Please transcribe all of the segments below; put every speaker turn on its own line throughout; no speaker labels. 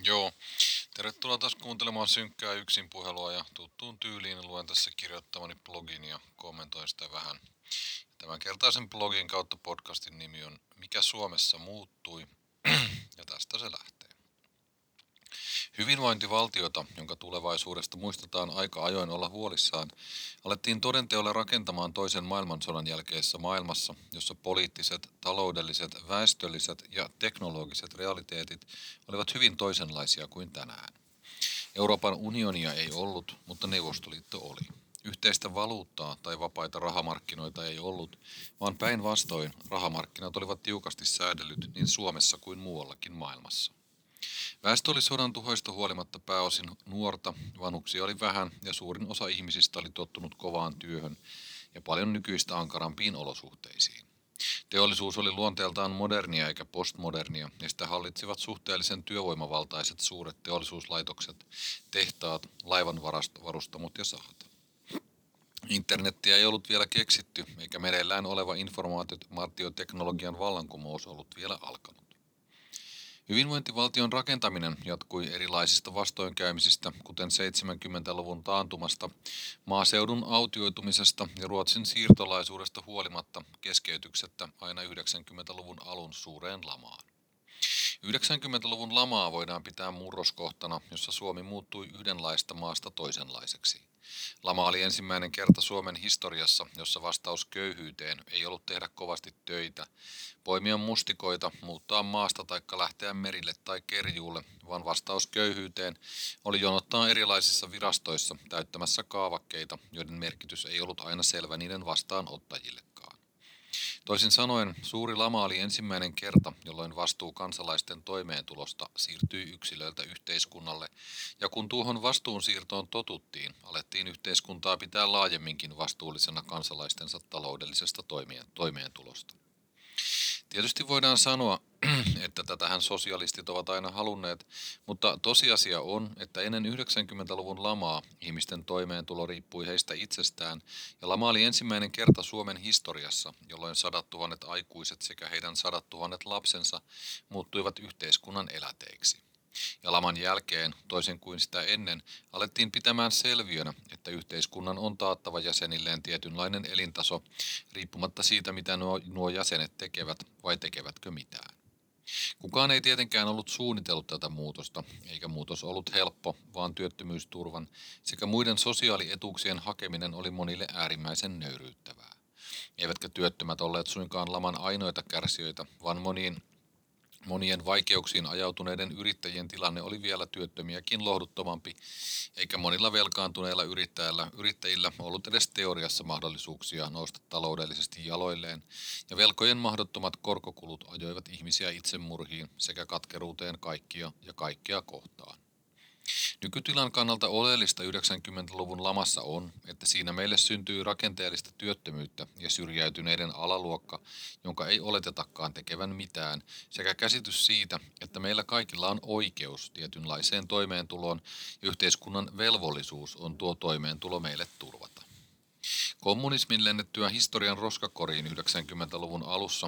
Joo, tervetuloa taas kuuntelemaan synkkää yksinpuhelua ja tuttuun tyyliin luen tässä kirjoittamani blogin ja kommentoin sitä vähän. Tämän kertaisen blogin kautta podcastin nimi on Mikä Suomessa muuttui ja tästä se lähtee. Hyvinvointivaltiota, jonka tulevaisuudesta muistetaan aika ajoin olla huolissaan, alettiin todenteolla rakentamaan toisen maailmansodan jälkeisessä maailmassa, jossa poliittiset, taloudelliset, väestölliset ja teknologiset realiteetit olivat hyvin toisenlaisia kuin tänään. Euroopan unionia ei ollut, mutta Neuvostoliitto oli. Yhteistä valuuttaa tai vapaita rahamarkkinoita ei ollut, vaan päinvastoin rahamarkkinat olivat tiukasti säädellyt niin Suomessa kuin muuallakin maailmassa. Väestö oli sodan tuhoista huolimatta pääosin nuorta, vanhuksia oli vähän ja suurin osa ihmisistä oli tottunut kovaan työhön ja paljon nykyistä ankarampiin olosuhteisiin. Teollisuus oli luonteeltaan modernia eikä postmodernia, ja sitä hallitsivat suhteellisen työvoimavaltaiset suuret teollisuuslaitokset, tehtaat, laivanvarustamot ja sahat. Internettiä ei ollut vielä keksitty, eikä meneillään oleva informaatioteknologian vallankumous ollut vielä alkanut. Hyvinvointivaltion rakentaminen jatkui erilaisista vastoinkäymisistä, kuten 70-luvun taantumasta, maaseudun autioitumisesta ja Ruotsin siirtolaisuudesta huolimatta keskeytyksettä aina 90-luvun alun suureen lamaan. 90-luvun lamaa voidaan pitää murroskohtana, jossa Suomi muuttui yhdenlaista maasta toisenlaiseksi. Lama oli ensimmäinen kerta Suomen historiassa, jossa vastaus köyhyyteen ei ollut tehdä kovasti töitä, poimia mustikoita, muuttaa maasta taikka lähteä merille tai kerjuulle, vaan vastaus köyhyyteen oli jonottaa erilaisissa virastoissa täyttämässä kaavakkeita, joiden merkitys ei ollut aina selvä niiden vastaanottajillekaan. Toisin sanoen, suuri lama oli ensimmäinen kerta, jolloin vastuu kansalaisten toimeentulosta siirtyi yksilöltä yhteiskunnalle, ja kun tuohon vastuunsiirtoon totuttiin, alettiin yhteiskuntaa pitää laajemminkin vastuullisena kansalaistensa taloudellisesta toimeentulosta. Tietysti voidaan sanoa, että tätähän sosialistit ovat aina halunneet, mutta tosiasia on, että ennen 90-luvun lamaa ihmisten toimeentulo riippui heistä itsestään, ja lama oli ensimmäinen kerta Suomen historiassa, jolloin 100 000 aikuiset sekä heidän 100 000 lapsensa muuttuivat yhteiskunnan eläteiksi. Ja laman jälkeen, toisin kuin sitä ennen, alettiin pitämään selviönä, että yhteiskunnan on taattava jäsenilleen tietynlainen elintaso, riippumatta siitä, mitä nuo jäsenet tekevät vai tekevätkö mitään. Kukaan ei tietenkään ollut suunnitellut tätä muutosta, eikä muutos ollut helppo, vaan työttömyysturvan sekä muiden sosiaalietuuksien hakeminen oli monille äärimmäisen nöyryyttävää. Eivätkä työttömät olleet suinkaan laman ainoita kärsijöitä, vaan monien vaikeuksiin ajautuneiden yrittäjien tilanne oli vielä työttömiäkin lohduttomampi, eikä monilla velkaantuneilla yrittäjillä ollut edes teoriassa mahdollisuuksia nousta taloudellisesti jaloilleen, ja velkojen mahdottomat korkokulut ajoivat ihmisiä itsemurhiin sekä katkeruuteen kaikkia ja kaikkea kohtaan. Nykytilan kannalta oleellista 90-luvun lamassa on, että siinä meille syntyy rakenteellista työttömyyttä ja syrjäytyneiden alaluokka, jonka ei oletetakaan tekevän mitään, sekä käsitys siitä, että meillä kaikilla on oikeus tietynlaiseen toimeentuloon ja yhteiskunnan velvollisuus on tuo toimeentulo meille turvata. Kommunismin lennettyä historian roskakoriin 90-luvun alussa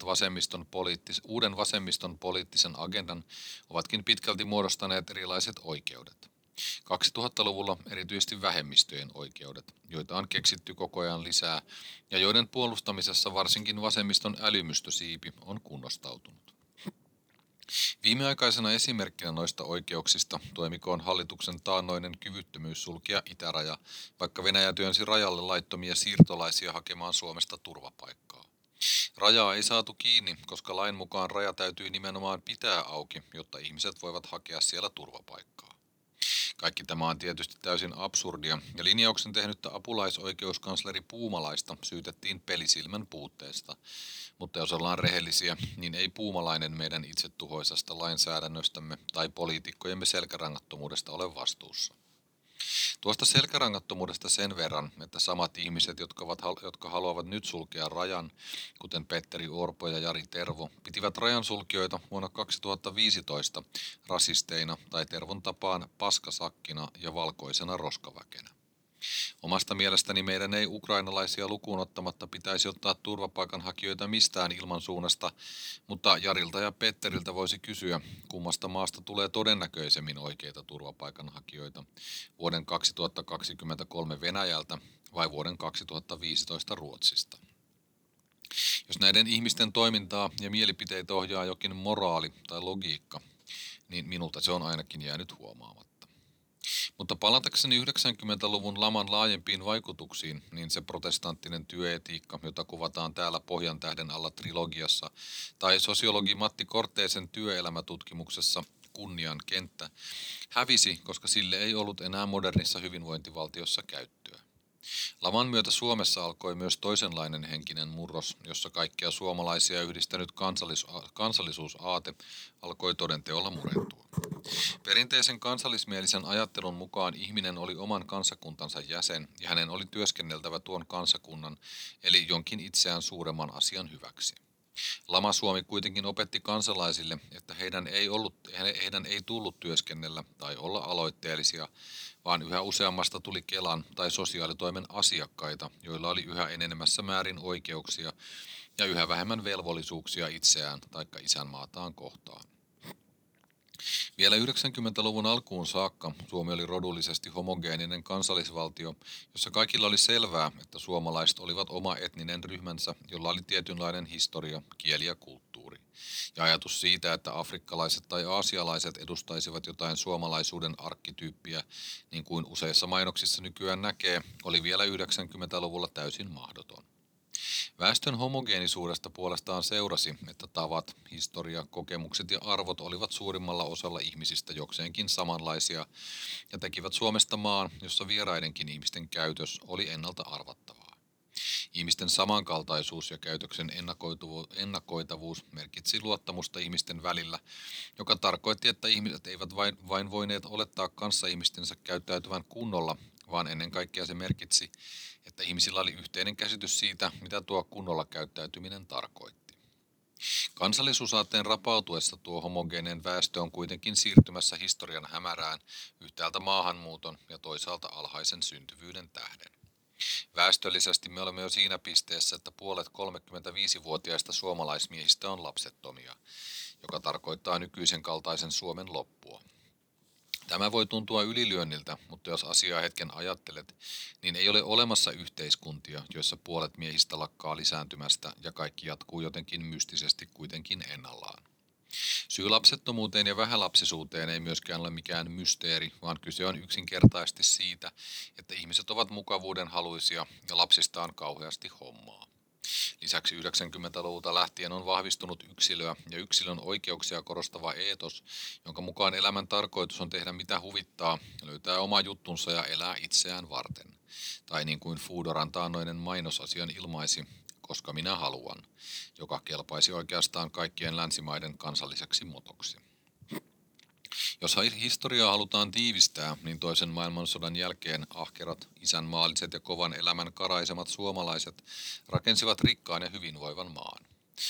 uuden vasemmiston poliittisen agendan ovatkin pitkälti muodostaneet erilaiset oikeudet. 2000-luvulla erityisesti vähemmistöjen oikeudet, joita on keksitty koko ajan lisää ja joiden puolustamisessa varsinkin vasemmiston älymystösiipi on kunnostautunut. Viimeaikaisena esimerkkinä noista oikeuksista toimikoon hallituksen taannoinen kyvyttömyys sulkea itäraja, vaikka Venäjä työnsi rajalle laittomia siirtolaisia hakemaan Suomesta turvapaikkaa. Rajaa ei saatu kiinni, koska lain mukaan raja täytyy nimenomaan pitää auki, jotta ihmiset voivat hakea siellä turvapaikkaa. Kaikki tämä on tietysti täysin absurdia, ja linjauksen tehnyttä apulaisoikeuskansleri Puumalaista syytettiin pelisilmän puutteesta. Mutta jos ollaan rehellisiä, niin ei Puumalainen meidän itsetuhoisasta lainsäädännöstämme tai poliitikkojemme selkärangattomuudesta ole vastuussa. Tuosta selkärangattomuudesta sen verran, että samat ihmiset, jotka haluavat nyt sulkea rajan, kuten Petteri Orpo ja Jari Tervo, pitivät rajansulkijoita vuonna 2015 rasisteina tai Tervon tapaan paskasakkina ja valkoisena roskaväkenä. Omasta mielestäni meidän ei ukrainalaisia lukuun ottamatta pitäisi ottaa turvapaikanhakijoita mistään ilmansuunnasta, mutta Jarilta ja Petteriltä voisi kysyä, kummasta maasta tulee todennäköisemmin oikeita turvapaikanhakijoita, vuoden 2023 Venäjältä vai vuoden 2015 Ruotsista. Jos näiden ihmisten toimintaa ja mielipiteitä ohjaa jokin moraali tai logiikka, niin minulta se on ainakin jäänyt huomaamatta. Mutta palatakseni 90-luvun laman laajempiin vaikutuksiin, niin se protestanttinen työetiikka, jota kuvataan täällä Pohjan tähden alla trilogiassa, tai sosiologi Matti Korteisen työelämätutkimuksessa Kunnian kenttä, hävisi, koska sille ei ollut enää modernissa hyvinvointivaltiossa käyttöä. Laman myötä Suomessa alkoi myös toisenlainen henkinen murros, jossa kaikkia suomalaisia yhdistänyt kansallisuusaate alkoi todenteolla murentua. Perinteisen kansallismielisen ajattelun mukaan ihminen oli oman kansakuntansa jäsen ja hänen oli työskenneltävä tuon kansakunnan, eli jonkin itseään suuremman asian hyväksi. Lama Suomi kuitenkin opetti kansalaisille, että heidän ei tullut työskennellä tai olla aloitteellisia, vaan yhä useammasta tuli Kelan tai sosiaalitoimen asiakkaita, joilla oli yhä enenemässä määrin oikeuksia ja yhä vähemmän velvollisuuksia itseään tai isänmaataan kohtaan. Vielä 90-luvun alkuun saakka Suomi oli rodullisesti homogeeninen kansallisvaltio, jossa kaikilla oli selvää, että suomalaiset olivat oma etninen ryhmänsä, jolla oli tietynlainen historia, kieli ja kulttuuri. Ja ajatus siitä, että afrikkalaiset tai aasialaiset edustaisivat jotain suomalaisuuden arkkityyppiä, niin kuin useissa mainoksissa nykyään näkee, oli vielä 90-luvulla täysin mahdoton. Väestön homogeenisuudesta puolestaan seurasi, että tavat, historia, kokemukset ja arvot olivat suurimmalla osalla ihmisistä jokseenkin samanlaisia ja tekivät Suomesta maan, jossa vieraidenkin ihmisten käytös oli ennalta arvattavaa. Ihmisten samankaltaisuus ja käytöksen ennakoitavuus merkitsi luottamusta ihmisten välillä, joka tarkoitti, että ihmiset eivät vain voineet olettaa kanssaihmistensä käyttäytyvän kunnolla, vaan ennen kaikkea se merkitsi, että ihmisillä oli yhteinen käsitys siitä, mitä tuo kunnolla käyttäytyminen tarkoitti. Kansallisuusaatteen rapautuessa tuo homogeeninen väestö on kuitenkin siirtymässä historian hämärään yhtäältä maahanmuuton ja toisaalta alhaisen syntyvyyden tähden. Väestöllisesti me olemme jo siinä pisteessä, että puolet 35-vuotiaista suomalaismiehistä on lapsettomia, joka tarkoittaa nykyisen kaltaisen Suomen loppua. Tämä voi tuntua ylilyönniltä, mutta jos asiaa hetken ajattelet, niin ei ole olemassa yhteiskuntia, joissa puolet miehistä lakkaa lisääntymästä ja kaikki jatkuu jotenkin mystisesti kuitenkin ennallaan. Syy lapsettomuuteen ja vähälapsisuuteen ei myöskään ole mikään mysteeri, vaan kyse on yksinkertaisesti siitä, että ihmiset ovat mukavuuden haluisia ja lapsista on kauheasti hommaa. Lisäksi 90-luvulta lähtien on vahvistunut yksilöä ja yksilön oikeuksia korostava eetos, jonka mukaan elämän tarkoitus on tehdä mitä huvittaa, löytää oma juttunsa ja elää itseään varten. Tai niin kuin Foodoran taannoinen mainosasian ilmaisi, koska minä haluan, joka kelpaisi oikeastaan kaikkien länsimaiden kansalliseksi motoksi. Jos historiaa halutaan tiivistää, niin toisen maailmansodan jälkeen ahkerat, isänmaalliset ja kovan elämän karaisemat suomalaiset rakensivat rikkaan ja hyvinvoivan maan.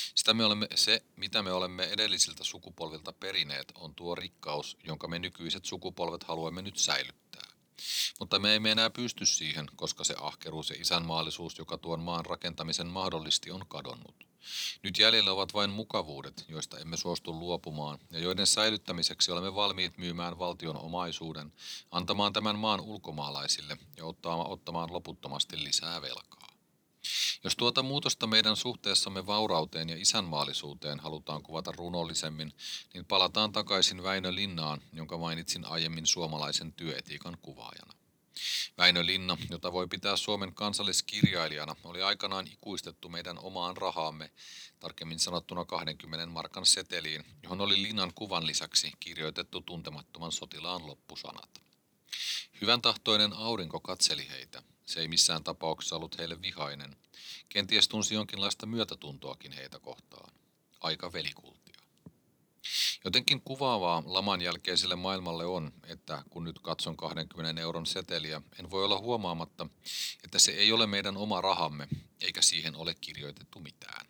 Mitä me olemme edellisiltä sukupolvilta perineet, on tuo rikkaus, jonka me nykyiset sukupolvet haluamme nyt säilyttää. Mutta me emme enää pysty siihen, koska se ahkeruus ja isänmaallisuus, joka tuon maan rakentamisen mahdollisti, on kadonnut. Nyt jäljellä ovat vain mukavuudet, joista emme suostu luopumaan ja joiden säilyttämiseksi olemme valmiit myymään valtion omaisuuden, antamaan tämän maan ulkomaalaisille ja ottamaan loputtomasti lisää velkaa. Jos tuota muutosta meidän suhteessamme vaurauteen ja isänmaallisuuteen halutaan kuvata runollisemmin, niin palataan takaisin Väinö Linnaan, jonka mainitsin aiemmin suomalaisen työetiikan kuvaajana. Väinö Linna, jota voi pitää Suomen kansalliskirjailijana, oli aikanaan ikuistettu meidän omaan rahaamme, tarkemmin sanottuna 20 markan seteliin, johon oli Linnan kuvan lisäksi kirjoitettu tuntemattoman sotilaan loppusanat. Hyvän tahtoinen aurinko katseli heitä. Se ei missään tapauksessa ollut heille vihainen. Kenties tunsi jonkinlaista myötätuntoakin heitä kohtaan. Aika velikultia. Jotenkin kuvaavaa laman jälkeiselle maailmalle on, että kun nyt katson 20 euron seteliä, en voi olla huomaamatta, että se ei ole meidän oma rahamme, eikä siihen ole kirjoitettu mitään.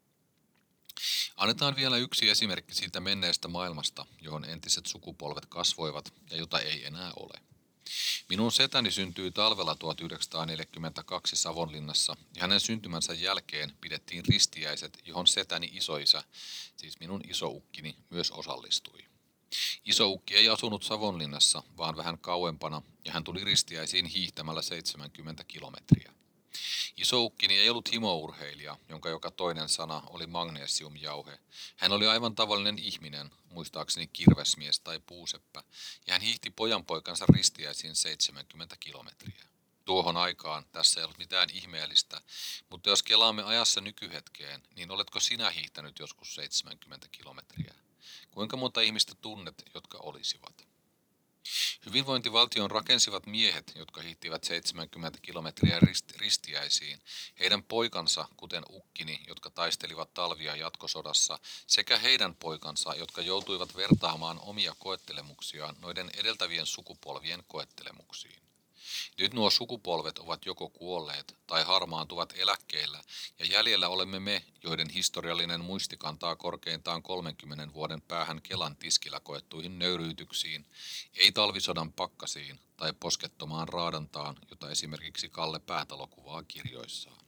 Annetaan vielä yksi esimerkki siitä menneestä maailmasta, johon entiset sukupolvet kasvoivat ja jota ei enää ole. Minun setäni syntyi talvella 1942 Savonlinnassa ja hänen syntymänsä jälkeen pidettiin ristiäiset, johon setäni isoisä, siis minun isoukkini, myös osallistui. Isoukki ei asunut Savonlinnassa, vaan vähän kauempana, ja hän tuli ristiäisiin hiihtämällä 70 kilometriä. Isoukkini ei ollut himourheilija, jonka joka toinen sana oli magnesiumjauhe. Hän oli aivan tavallinen ihminen, muistaakseni kirvesmies tai puuseppä, ja hän hiihti pojanpoikansa ristiäisiin 70 kilometriä. Tuohon aikaan tässä ei ollut mitään ihmeellistä, mutta jos kelaamme ajassa nykyhetkeen, niin oletko sinä hiihtänyt joskus 70 kilometriä? Kuinka monta ihmistä tunnet, jotka olisivat? Hyvinvointivaltion rakensivat miehet, jotka hiihtivät 70 kilometriä ristiäisiin, heidän poikansa, kuten ukkini, jotka taistelivat talvia jatkosodassa, sekä heidän poikansa, jotka joutuivat vertaamaan omia koettelemuksiaan noiden edeltävien sukupolvien koettelemuksiin. Nyt nuo sukupolvet ovat joko kuolleet tai harmaantuvat eläkkeellä, ja jäljellä olemme me, joiden historiallinen muisti kantaa korkeintaan 30 vuoden päähän Kelan tiskillä koettuihin nöyryytyksiin, ei talvisodan pakkasiin tai poskettomaan raadantaan, jota esimerkiksi Kalle Päätalo kuvaa kirjoissaan.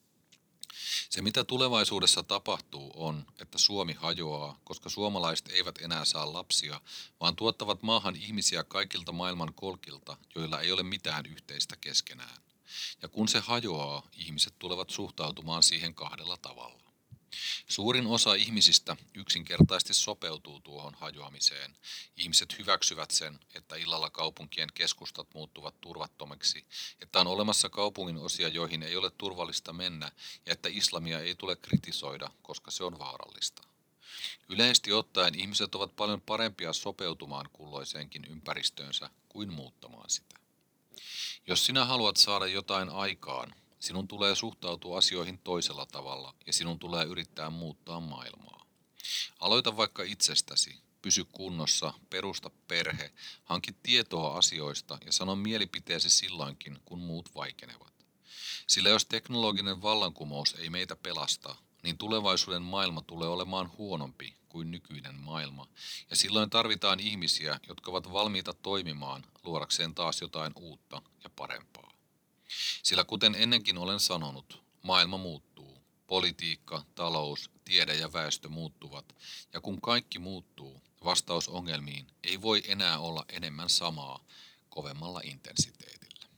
Se, mitä tulevaisuudessa tapahtuu, on, että Suomi hajoaa, koska suomalaiset eivät enää saa lapsia, vaan tuottavat maahan ihmisiä kaikilta maailman kolkilta, joilla ei ole mitään yhteistä keskenään. Ja kun se hajoaa, ihmiset tulevat suhtautumaan siihen kahdella tavalla. Suurin osa ihmisistä yksinkertaisesti sopeutuu tuohon hajoamiseen. Ihmiset hyväksyvät sen, että illalla kaupunkien keskustat muuttuvat turvattomiksi, että on olemassa kaupungin osia, joihin ei ole turvallista mennä, ja että islamia ei tule kritisoida, koska se on vaarallista. Yleisesti ottaen ihmiset ovat paljon parempia sopeutumaan kulloiseenkin ympäristöönsä kuin muuttamaan sitä. Jos sinä haluat saada jotain aikaan, sinun tulee suhtautua asioihin toisella tavalla ja sinun tulee yrittää muuttaa maailmaa. Aloita vaikka itsestäsi, pysy kunnossa, perusta perhe, hanki tietoa asioista ja sano mielipiteesi silloinkin, kun muut vaikenevat. Sillä jos teknologinen vallankumous ei meitä pelasta, niin tulevaisuuden maailma tulee olemaan huonompi kuin nykyinen maailma, ja silloin tarvitaan ihmisiä, jotka ovat valmiita toimimaan luodakseen taas jotain uutta ja parempaa. Sillä kuten ennenkin olen sanonut, maailma muuttuu. Politiikka, talous, tiede ja väestö muuttuvat, ja kun kaikki muuttuu, vastaus ongelmiin ei voi enää olla enemmän samaa kovemmalla intensiteetillä.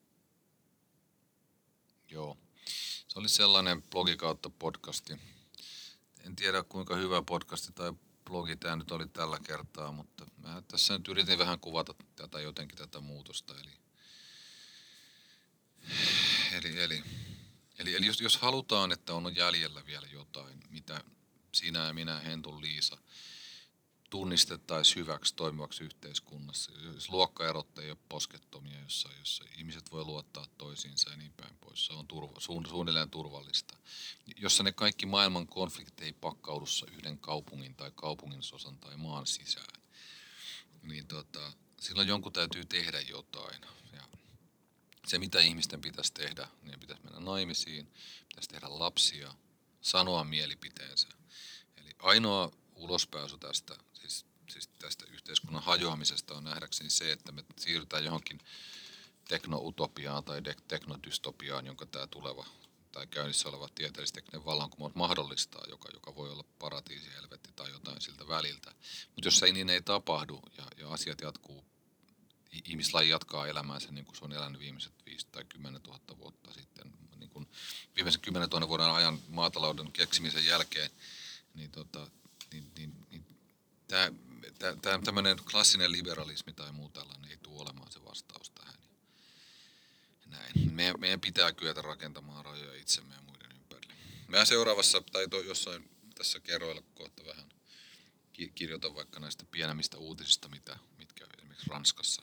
Joo, se oli sellainen blogi kautta podcasti. En tiedä kuinka hyvä podcasti tai blogi tämä nyt oli tällä kertaa, mutta mä tässä nyt yritin vähän kuvata tätä muutosta, Eli jos halutaan, että on jäljellä vielä jotain, mitä sinä ja minä, Hentun Liisa, tunnistettaisiin hyväksi toimivaksi yhteiskunnassa, jos luokkaerot ei ole poskettomia, jossa ihmiset voi luottaa toisiinsa ja niin päin pois, se on suunnilleen turvallista, jossa ne kaikki maailman konfliktit ei pakkaudu yhden kaupungin tai kaupunginsosan tai maan sisään, niin silloin jonkun täytyy tehdä jotain. Ja se, mitä ihmisten pitäisi tehdä, niin pitäisi mennä naimisiin, pitäisi tehdä lapsia, sanoa mielipiteensä. Eli ainoa ulospääsy tästä, siis tästä yhteiskunnan hajoamisesta on nähdäkseni se, että me siirrytään johonkin teknoutopiaan tai teknodystopiaan, jonka tämä tuleva tai käynnissä oleva tieteellistekninen vallankumous mahdollistaa, joka voi olla paratiisi, helvetti tai jotain siltä väliltä. Mutta jos niin ei tapahdu ja asiat jatkuu, ihmislaji jatkaa elämäänsä niin kuin se on elänyt viimeiset 5 tai 10 000 vuotta sitten, niin kuin viimeisen 10 000 vuoden ajan maatalouden keksimisen jälkeen, niin, tämmöinen klassinen liberalismi tai muu tällainen ei tule olemaan se vastaus tähän. Näin. Meidän pitää kyetä rakentamaan rajoja itsemme ja muiden ympärille. Mä seuraavassa, tai jossain tässä kerroilla kohta vähän kirjoitan vaikka näistä pienemmistä uutisista, mitkä esimerkiksi Ranskassa,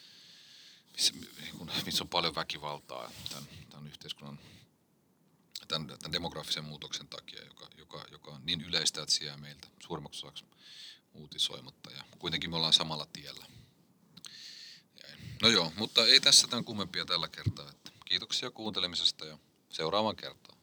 missä on paljon väkivaltaa tämän yhteiskunnan, tämän demografisen muutoksen takia, joka on niin yleistä, että se jää meiltä suurimmaksi osaksi uutisoimatta. Ja kuitenkin me ollaan samalla tiellä. No joo, mutta ei tässä tämän kummempia tällä kertaa. Kiitoksia kuuntelemisesta ja seuraavaan kertaan.